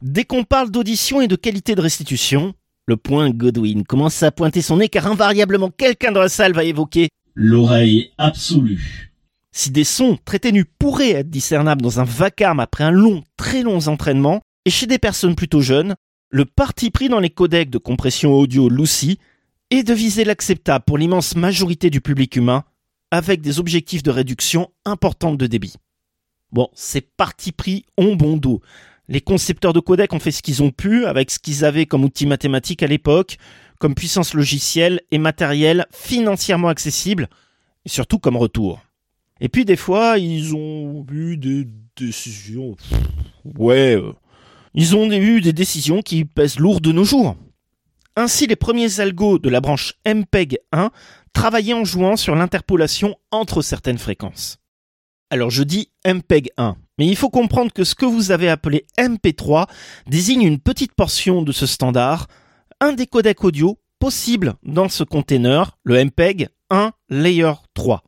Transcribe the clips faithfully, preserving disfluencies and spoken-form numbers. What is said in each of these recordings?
Dès qu'on parle d'audition et de qualité de restitution, le point Godwin commence à pointer son nez car invariablement quelqu'un dans la salle va évoquer l'oreille absolue. Si des sons très ténus pourraient être discernables dans un vacarme après un long, très long entraînement, et chez des personnes plutôt jeunes, le parti pris dans les codecs de compression audio Lucy est de viser l'acceptable pour l'immense majorité du public humain avec des objectifs de réduction importante de débit. Bon, ces partis pris ont bon dos. Les concepteurs de codecs ont fait ce qu'ils ont pu avec ce qu'ils avaient comme outils mathématiques à l'époque, comme puissance logicielle et matériel financièrement accessible, et surtout comme retour. Et puis des fois, ils ont eu des décisions... Ouais, euh, ils ont eu des décisions qui pèsent lourd de nos jours. Ainsi, les premiers algos de la branche M P E G un travaillaient en jouant sur l'interpolation entre certaines fréquences. Alors je dis M P E G un, mais il faut comprendre que ce que vous avez appelé M P trois désigne une petite portion de ce standard, un des codecs audio possibles dans ce container, le M P E G un Layer trois.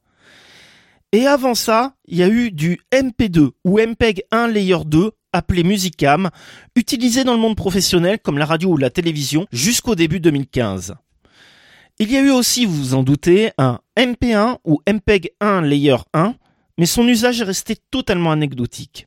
Et avant ça, il y a eu du M P deux ou M P E G un Layer deux, appelé Musicam, utilisé dans le monde professionnel comme la radio ou la télévision jusqu'au début deux mille quinze. Il y a eu aussi, vous vous en doutez, un M P un ou M P E G un Layer un, mais son usage est resté totalement anecdotique.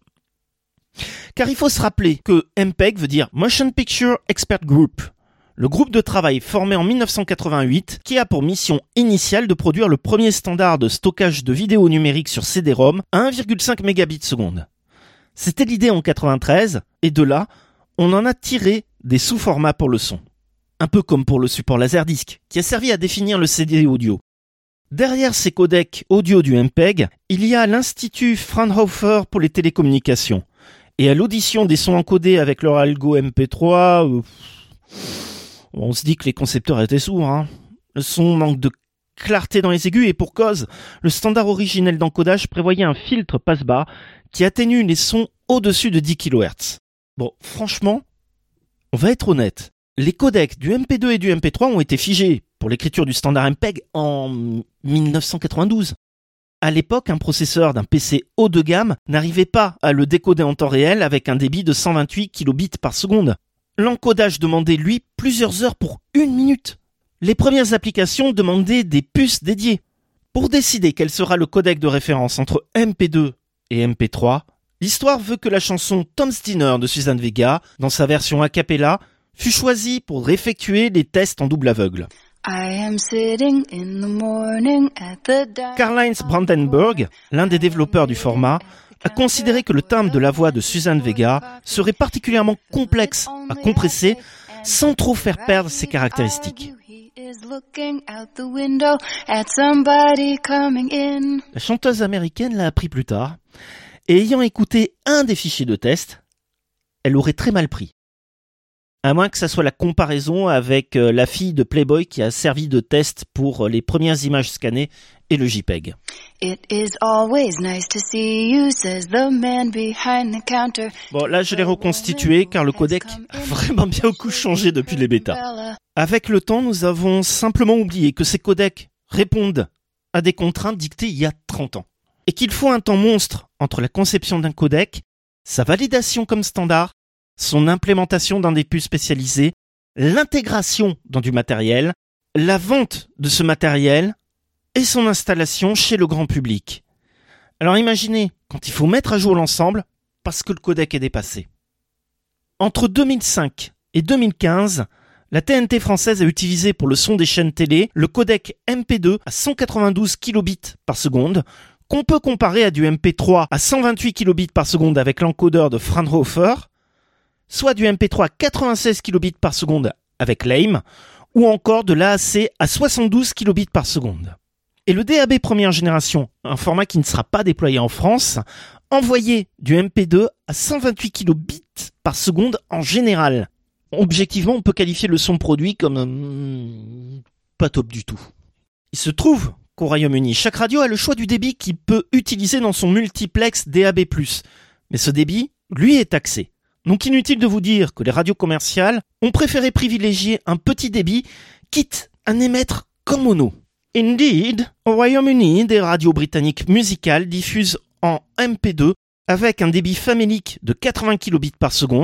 Car il faut se rappeler que M P E G veut dire Motion Picture Expert Group, le groupe de travail formé en dix-neuf cent quatre-vingt-huit qui a pour mission initiale de produire le premier standard de stockage de vidéos numériques sur C D-ROM à un virgule cinq mégabits seconde. C'était l'idée en quatre-vingt-treize, et de là, on en a tiré des sous-formats pour le son. Un peu comme pour le support Laserdisc, qui a servi à définir le C D audio. Derrière ces codecs audio du M P E G, il y a l'Institut Fraunhofer pour les télécommunications. Et à l'audition des sons encodés avec leur algo M P trois, euh, on se dit que les concepteurs étaient sourds. Hein. Le son manque de clarté dans les aigus et pour cause, le standard originel d'encodage prévoyait un filtre passe-bas qui atténue les sons au-dessus de dix kilohertz. Bon, franchement, on va être honnête. Les codecs du M P deux et du M P trois ont été figés pour l'écriture du standard M P E G en dix-neuf cent quatre-vingt-douze. À l'époque, un processeur d'un P C haut de gamme n'arrivait pas à le décoder en temps réel avec un débit de cent vingt-huit kilobits par seconde. L'encodage demandait, lui, plusieurs heures pour une minute. Les premières applications demandaient des puces dédiées. Pour décider quel sera le codec de référence entre M P deux et M P trois, l'histoire veut que la chanson Tom's Dinner de Suzanne Vega, dans sa version a cappella, fut choisie pour effectuer les tests en double aveugle. Karl-Heinz Brandenburg, l'un des développeurs du format, a considéré que le timbre de la voix de Suzanne Vega serait particulièrement complexe à compresser sans trop faire perdre ses caractéristiques. La chanteuse américaine l'a appris plus tard, et ayant écouté un des fichiers de test, elle aurait très mal pris. À moins que ça soit la comparaison avec la fille de Playboy qui a servi de test pour les premières images scannées et le JPEG. It is always nice to see you, says the man behind the counter. Bon, là je l'ai reconstitué car le codec a vraiment bien beaucoup changé depuis les bêtas. Avec le temps, nous avons simplement oublié que ces codecs répondent à des contraintes dictées il y a trente ans. Et qu'il faut un temps monstre entre la conception d'un codec, sa validation comme standard, son implémentation dans des puces spécialisées, l'intégration dans du matériel, la vente de ce matériel et son installation chez le grand public. Alors imaginez, quand il faut mettre à jour l'ensemble, parce que le codec est dépassé. Entre deux mille cinq et deux mille quinze, la T N T française a utilisé pour le son des chaînes télé le codec M P deux à cent quatre-vingt-douze kilobits par seconde, qu'on peut comparer à du M P trois à cent vingt-huit kilobits par seconde avec l'encodeur de Fraunhofer, soit du M P trois à quatre-vingt-seize kilobits par seconde avec L A M E, ou encore de l'A A C à soixante-douze kilobits par seconde. Et le D A B première génération, un format qui ne sera pas déployé en France, envoyait du M P deux à cent vingt-huit kilobits par seconde en général. Objectivement, on peut qualifier le son produit comme euh, pas top du tout. Il se trouve qu'au Royaume-Uni, chaque radio a le choix du débit qu'il peut utiliser dans son multiplex D A B plus. Mais ce débit, lui, est taxé. Donc inutile de vous dire que les radios commerciales ont préféré privilégier un petit débit, quitte à n'émettre qu'en mono. Indeed, au Royaume-Uni, des radios britanniques musicales diffusent en M P deux avec un débit famélique de quatre-vingts kilobits par seconde,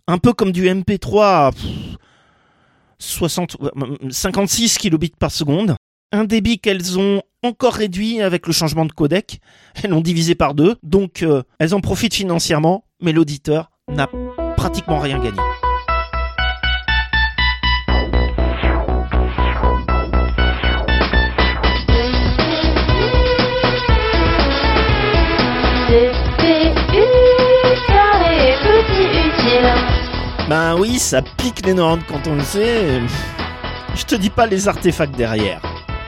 Un peu comme du M P trois à soixante, cinquante-six kilobits par seconde. Un débit qu'elles ont encore réduit avec le changement de codec. Elles l'ont divisé par deux, donc euh, elles en profitent financièrement, mais l'auditeur n'a pratiquement rien gagné. Ben oui, ça pique les neurones quand on le sait. Je te dis pas les artefacts derrière.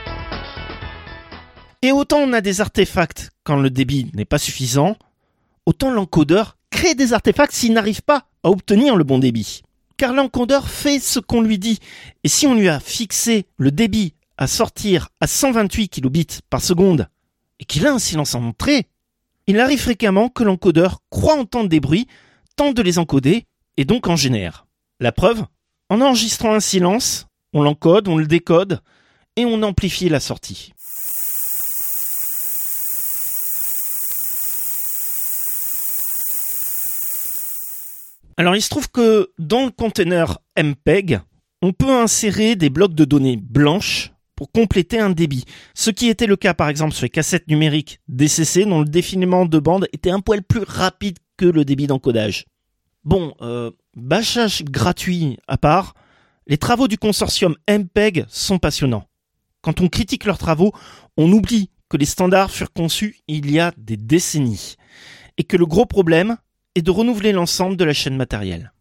Et autant on a des artefacts quand le débit n'est pas suffisant, autant l'encodeur crée des artefacts s'il n'arrive pas à obtenir le bon débit. Car l'encodeur fait ce qu'on lui dit. Et si on lui a fixé le débit à sortir à cent vingt-huit kilobits par seconde et qu'il a un silence en entrée, il arrive fréquemment que l'encodeur croit entendre des bruits, tente de les encoder et donc en génère. La preuve, en enregistrant un silence, on l'encode, on le décode et on amplifie la sortie. Alors il se trouve que dans le conteneur M P E G, on peut insérer des blocs de données blanches pour compléter un débit. Ce qui était le cas par exemple sur les cassettes numériques D C C dont le défilement de bande était un poil plus rapide que le débit d'encodage. Bon, euh, bâchage gratuit à part, les travaux du consortium M P E G sont passionnants. Quand on critique leurs travaux, on oublie que les standards furent conçus il y a des décennies et que le gros problème est de renouveler l'ensemble de la chaîne matérielle.